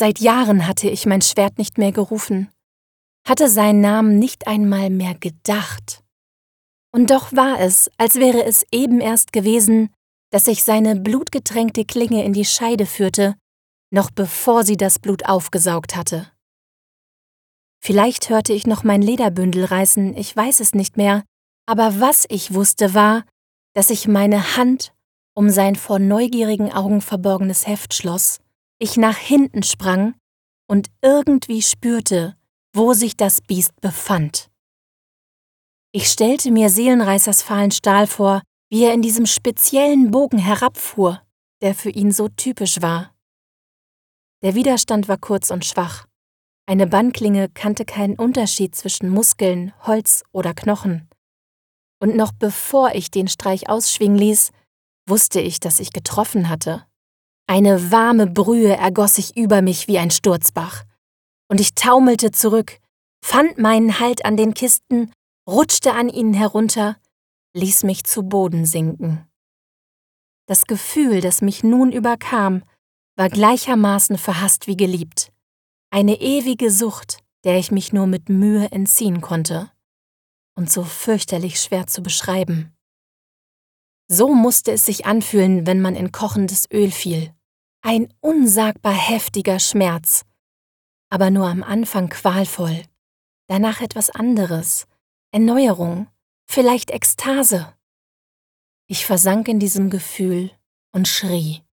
Seit Jahren hatte ich mein Schwert nicht mehr gerufen, hatte seinen Namen nicht einmal mehr gedacht. Und doch war es, als wäre es eben erst gewesen, dass ich seine blutgetränkte Klinge in die Scheide führte, noch bevor sie das Blut aufgesaugt hatte. Vielleicht hörte ich noch mein Lederbündel reißen, ich weiß es nicht mehr, aber was ich wusste war, dass ich meine Hand um sein vor neugierigen Augen verborgenes Heft schloss, ich nach hinten sprang und irgendwie spürte, wo sich das Biest befand. Ich stellte mir Seelenreißers fahlen Stahl vor, wie er in diesem speziellen Bogen herabfuhr, der für ihn so typisch war. Der Widerstand war kurz und schwach. Eine Bannklinge kannte keinen Unterschied zwischen Muskeln, Holz oder Knochen. Und noch bevor ich den Streich ausschwingen ließ, wusste ich, dass ich getroffen hatte. Eine warme Brühe ergoss sich über mich wie ein Sturzbach. Und ich taumelte zurück, fand meinen Halt an den Kisten, rutschte an ihnen herunter, ließ mich zu Boden sinken. Das Gefühl, das mich nun überkam, war gleichermaßen verhasst wie geliebt. Eine ewige Sucht, der ich mich nur mit Mühe entziehen konnte. Und so fürchterlich schwer zu beschreiben. So musste es sich anfühlen, wenn man in kochendes Öl fiel. Ein unsagbar heftiger Schmerz. Aber nur am Anfang qualvoll. Danach etwas anderes. Erneuerung, vielleicht Ekstase. Ich versank in diesem Gefühl und schrie.